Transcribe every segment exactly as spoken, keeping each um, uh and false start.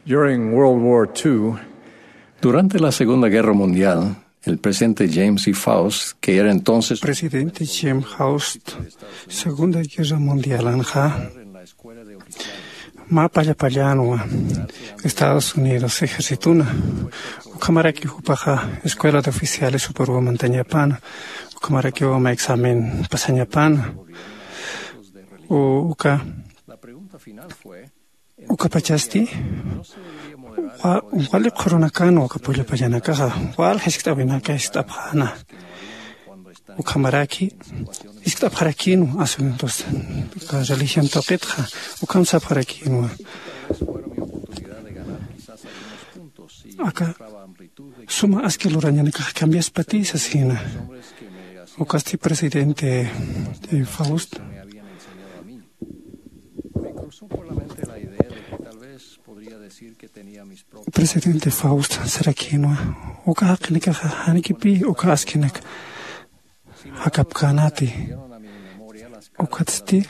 During World War Two, durante la Segunda Guerra Mundial, el presidente James E. Faust, que era entonces presidente James Faust, Segunda Guerra Mundial anja, ma paya payano, Estados Unidos, ejércituna, ukamaraki hupaja, escuela de oficiales superwoman tañapan, ukamaraki oma examen pasañapan, uka uka pachasti, wali corona cano, ukapoya payanaka, wal hestabinaka estabhana. Ukamaraki, istabharakinu, asuntos, la religión toquetja, ukamsabharakinu. Acá, suma asquiluraña, cambias patis asina. Ucasti presidente de Faust. Presidente Faust, Sarakino, Uka Hakinika, Hanikipi, Uka Askinek. Hakapkanati ukatsti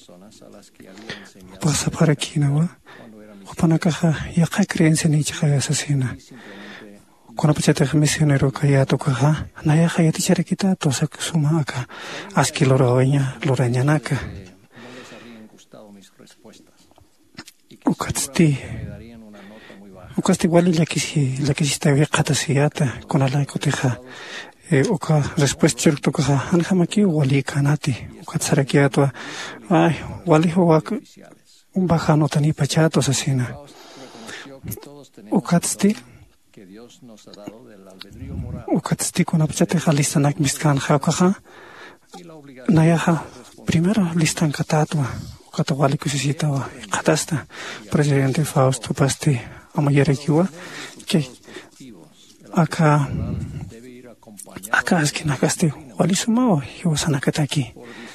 pasa para kinawa upanakaha yaqa creencia ni chaya asesina kuna pachata misionero kaya to kaha naya hayati charakita to saksuma aka aski loroña lorañanaka ukatsti ukatsti wali lakisi lakisi tawi qatasiyata kuna la koteja uka respuesta cierto cosa anjamaki wali kanati uka tsarakiato ay wali huwa un bajano tani pachato asesina ukatsti ukatsti kuna pachate listanak miskan khakaha nayaha primero listan katatwa ukata wali kusisitawa katasta presidente Faust pasti amayerekiwa que acá Acá es que nagaste wali sumao hiwasanakataki.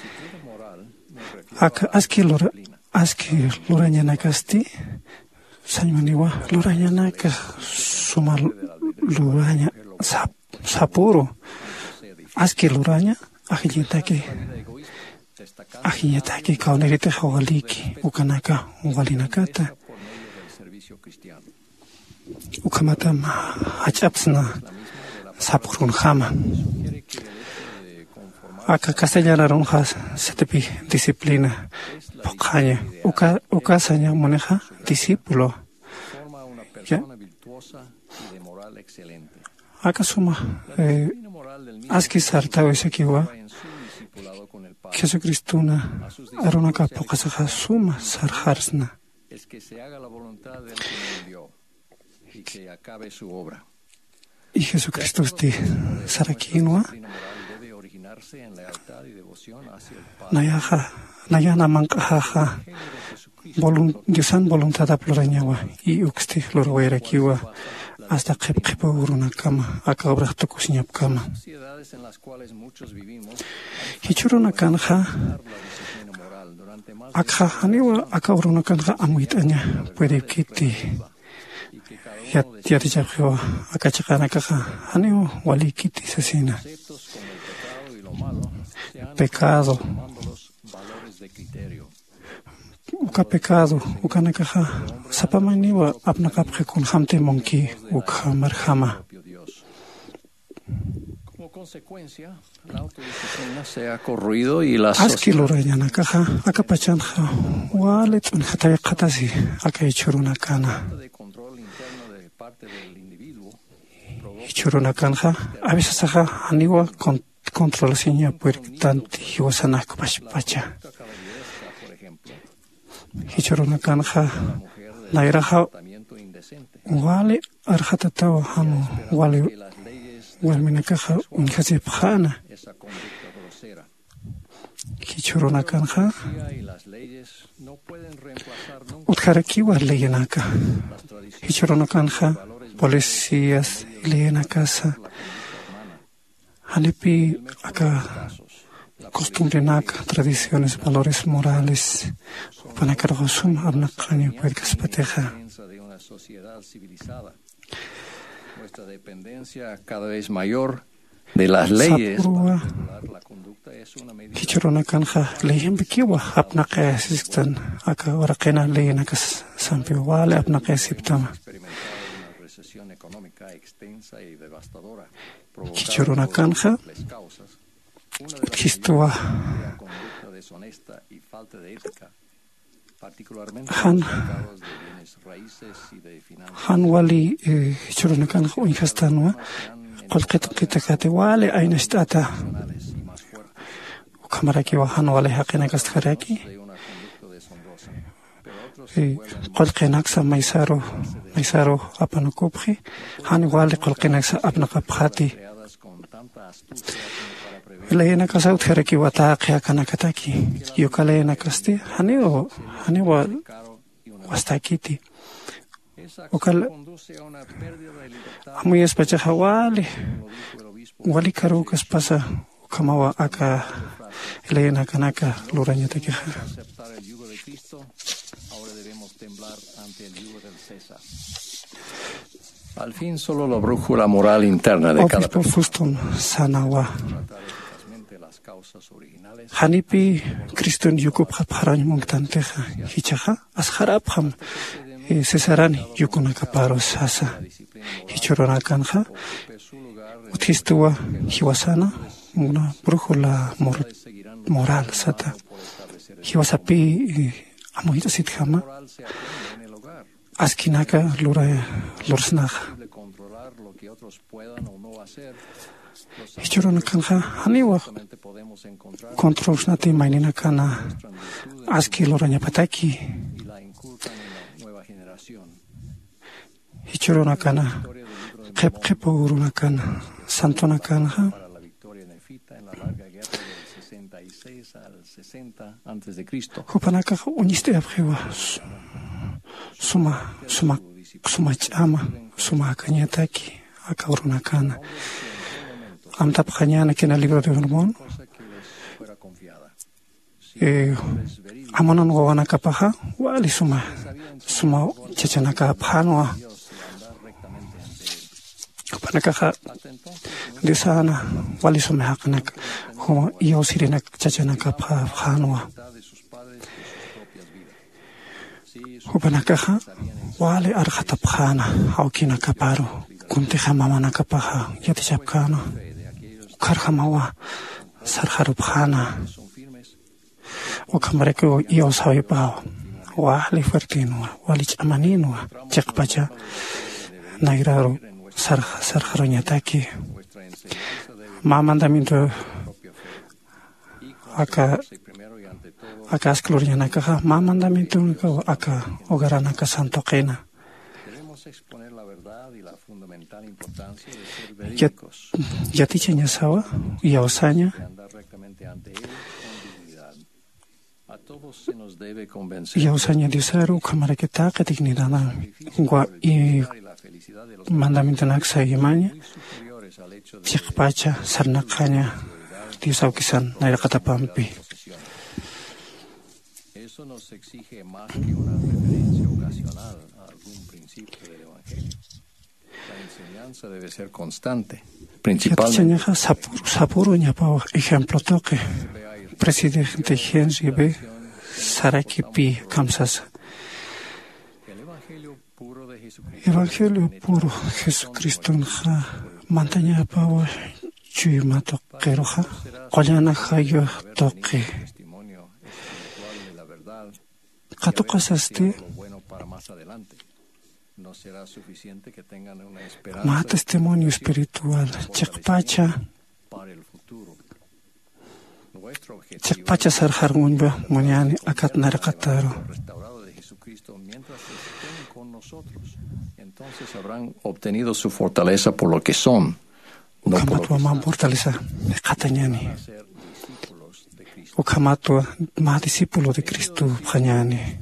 Acá es que lora es que loraña nagasti sañmaniwa loraña naga suma loraña sap sapuro. Es que loraña ajiyataki ajiyataki kaunerite hawaliki ukanaka wali nakata. Ukamata hachapsna sapurun jama. Acá castellana ronjas setepi disciplina pokaña. Uka uka saña maneja discípulo. Ya. Acá suma eh, aski sartao esekiwa. Jesucristuna arunaka pokasaja suma sarjarsna. Es que se haga la voluntad del que me envió y que acabe su obra. Y Jesucristo este Sarakinwa Nayaja Nayana Mankajaja Diosan voluntad aplorañawa y uxti lorwera kiwa hasta Kepkepa uruna kama akabra tokusiñap kama Hichuruna kanja Akha haniwa akabruna kanja amuitaña puede kiti Ya ya te chapjo akachakana kaja anio wali kiti sesina pecado uka pecado uka nakaja sapamaniwa apnakapje kun hamte monki uka marjama como consecuencia la autodisciplina se ha corroído y la aski lorañana kaja akapachanja walet un hatay qatasi akaichuruna kana Churuna kanja, a veces saja aniwa controla seña puertanti hiwasanak pacha. Churuna kanja, nairaja wale arhatatawa hanu wale walminakaja unhasipjana. Churuna kanja, utkarakiwa leyenaka. Churuna kanja. Policías, leena casa, hanipi acá, costumbre naka, tradiciones, valores morales, panakarosum, abnakaño, puercas pateja. Nuestra dependencia cada vez mayor de las leyes. Hichuruna kanja, leyen bikiwa, apnaka asistan, acá, orakena, leyenakas, Sampio wale apnaka siptama. Kichuruna kanja. Kistua. Han Han wali kichuruna kanja unjastanwa. Qalqit qitakati wale aynastata. Kamaraki wa han wale haqina kastaraki. Qalqinaksa maisaro maisaro apanukuphi han wale qalqinaksa apnaqapkhati Elena kasau theraki wata qya kanakataki yukalena kasti hanio haniwa wastakiti ukal amu yespacha hawali wali karukas pasa kamawa aka Elena kanaka luranya taki Al fin, solo la brújula moral interna de cada persona. Hanipi Kristun Yukub Haparan Mungtanteja, Hichaha, Asharabham, Cesarani, Yukunakaparos Hasa, Hichurona Kanja, Utistua, Hiwasana, una brújula moral Sata, Hiwasapi, Amuita Sithama. Askinaka lura lursnach. Hichurona kanja haniwa kontrolsnati mainina kana aski luranya pataki. Hichurona kana qep qep uruna kana santona kanja. Hupanaka uniste abhiwa. Suma, suma, suma chama, suma kanyataki, akaurunakana. Amta pachanyana kena libro de Mormón. Amonan gowana kapaha, wali suma, suma chachanaka panoa. Panakaha desana, wali suma hakanak, homa iyo sirinak chachanaka panoa. Hupanakaha wale arhatapkhana haukina kaparo kunteha mamana kapaha yatichapkano karhamawa sarharupkhana okamareko iyo sawipa wale fuertino wale chamanino chakpacha nairaro sar sarharonyataki mamandamiento aka Acá es gloriana caja, mandamiento único acá, hogarana ca santo quena. Ya, ya tichenya sawa, ya osaña. Ya osaña disaru, kamara que taca dignidad, gua y mandamiento naxa y maña. Chikpacha, sarnakaña, disau kisan, naira katapampi. Eso nos exige más que una referencia ocasional a algún principio del Evangelio. La enseñanza debe ser constante, principalmente. Sapuru ñapao ejemplo toque. Presidente Henry B. Sarakipi Kamsas. Evangelio puro Jesucristo ja mantaña pao chuymato keroja. Qollana hayo toque. Katukasaste más testimonio espiritual. Chakpacha Chakpacha sarharmunba muñani akat narakataro. Entonces habrán obtenido su fortaleza por lo que son. No por lo que fortaleza katañani. Ukamatua más discípulo de Cristo Panyani.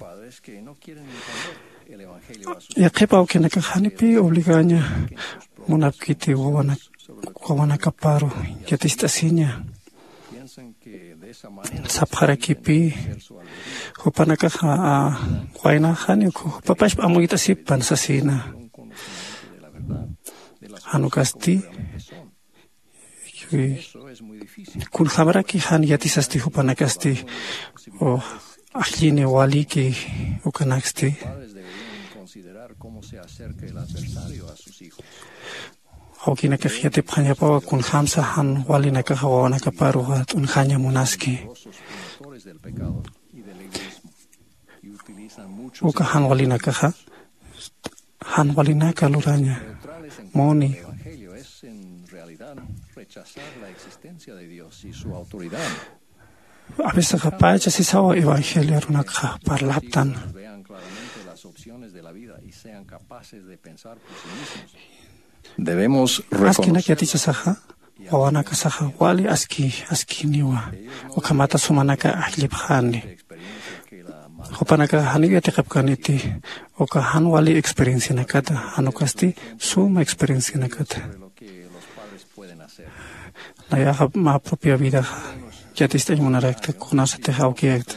Ya que pao que na kahanipi obligaña munapkiti wawana wawana kaparo ya tistasiña sapharakipi hupanaka ha waina hani ko papash amuita sipan sasina hanukasti kun khabaraki han yatisasti hupanakasti o ajine waliki ukanaksti Aukina que gente panya pa kun hamsa han wali na kahawana kaparuha un hanya munaski. Uka han wali na kaha han wali na kaluranya moni. A veces capaz si sawa evangelio runaka parlaptan. Debemos reconocer aski na kiya saha wana ka saha wali aski aski niwa ukamata sumanaka ahlibkhani hopanaka haniga tekapkaniti oka han wali experience nakata hanukasti suma experience nakata la ya ma propia vida ya te está imunarekta kunasate haukiekt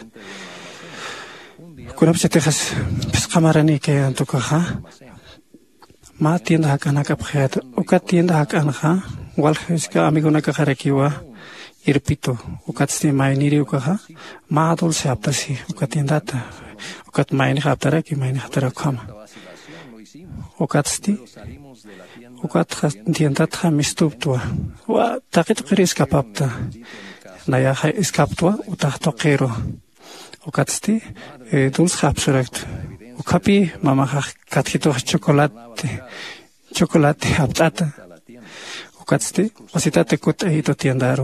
kunapse tejas pescamarani que antokaha ma tienda hakana kapkhat uka tienda hakana wal heska amigo na kakarakiwa irpito ukat sti mainiri uka ma dul se aptasi uka tienda ta ukat maini haptara ki maini hatara kama ukat sti ukat tienda ta mistuptua wa takit qiris kapapta naya ha iskaptua utahto qero ukat sti dul khapsurakt Ukapi mama katkito chocolate chocolate aptata ukatste ositate kut ahito tiendaro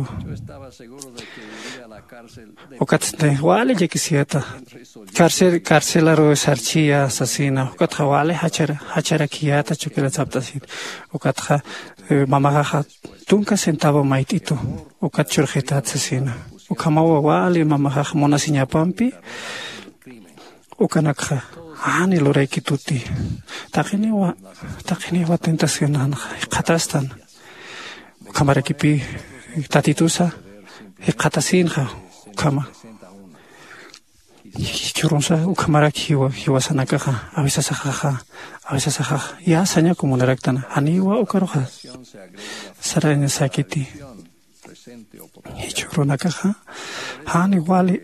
ukatste wale jekisieta cárcel carcelaro sarchia asesina ukatha wale hachara hachara kiata chocolate aptasit ukatha mama ha tunka centavo maitito ukat churjeta asesina ukamawa wale mama ha monasinya pampi ukanakha Ani lo reki tutti. Takini wa takini wa tentación an katastan. Kamara kipi tatitusa e katasin ha kama. Churonsa u kamara kiwa kiwa sanaka ha avisa saha avisa saha ya sanya como naraktan ani wa ukaroha. Saranya sakiti. E churonaka ha hani wali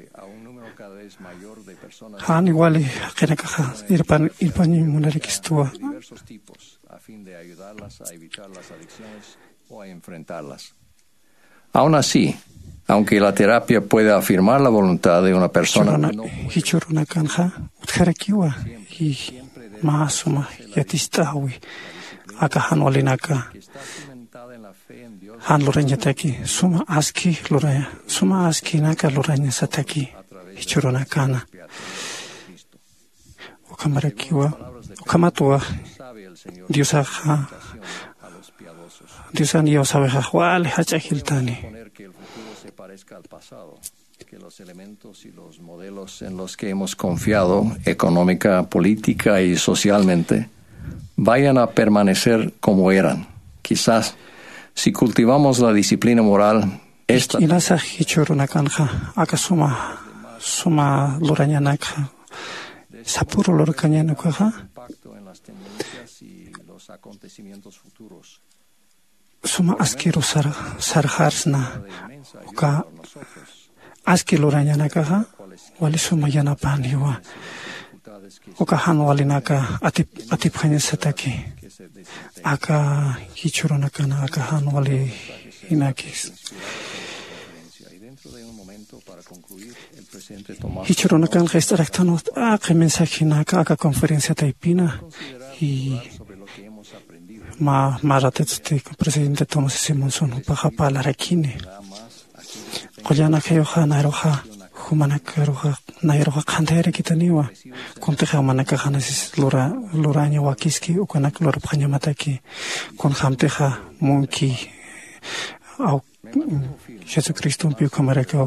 Han igual que caja irpan irpan munarikistua a fin de ayudarlas a evitar las adicciones o a enfrentarlas. Aún así, aunque la terapia puede afirmar la voluntad de una persona, hichuruna kanja utkarakiwa y masuma yatistawi akahan walinaka han loranyataki suma aski loraya suma aski naka loranya sataki hichuruna kana Ukamarakiwa, Ukamatua, Dios ha, Dios han sabe Hajual, Hachahiltani. Que los elementos y los modelos en los que hemos confiado económica, política y socialmente vayan a permanecer como eran. Quizás si cultivamos la disciplina moral, esta. Inasa hichuruna kanja, akasuma, suma lurañanaka. Sapuro lor kanyano kaha suma askiro sar sarharsna uka askilo ranyana kaha wali suma yana paniwa uka han wali naka atip atip khanya sataki aka hichurona kana aka han wali inakis Hichurona kan restaurantano a que mensaje na aka conferencia taipina y ma maratetste presidente Thomas Simonson paha pala rakine qoyana khayoha nairoha humana karoha nairoha khandere kitaniwa konte khamana ka khanasis lora loranya wakiski ukana lor phanya mataki kon khamteha monki au Jesucristo un più kamera ka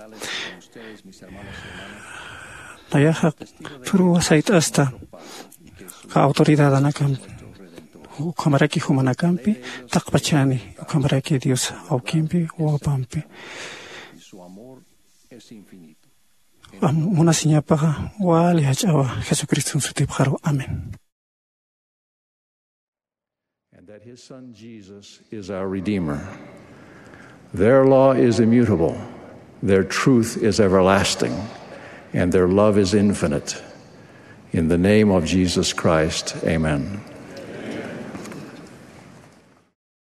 Nayaha puru sait asta ka autoridad anakam kamaraki humanakampi takpachani kamaraki Dios au kimpi o pampi Muna sinya paha wali hachawa Jesucristo sutipkharo amen And that his son Jesus is our redeemer. Their law is immutable, their truth is everlasting, and their love is infinite. In the name of Jesus Christ, amen.